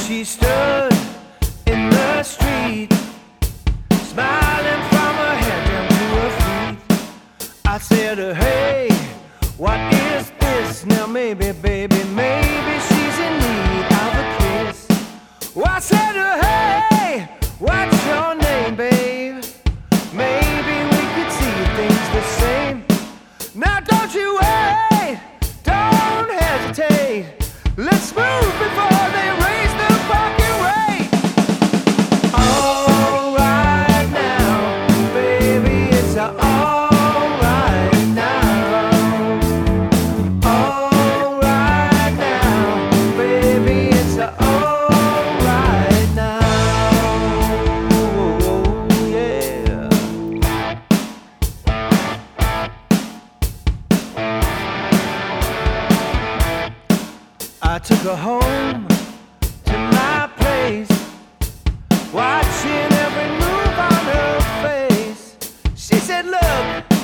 She stood in the street, smiling from her head down to her feet. I said, hey, what is this? Now maybe, baby, maybe she's in need of a kiss. Well, I said, hey, what's your name, babe? Maybe we could see things the same. Now don't you wait, don't hesitate. Let's move before they raise the fucking rate. All right now, baby, it's all right now. All right now, baby, it's all right now. Yeah. I took her home to my place, watching every move on her face. She said, look,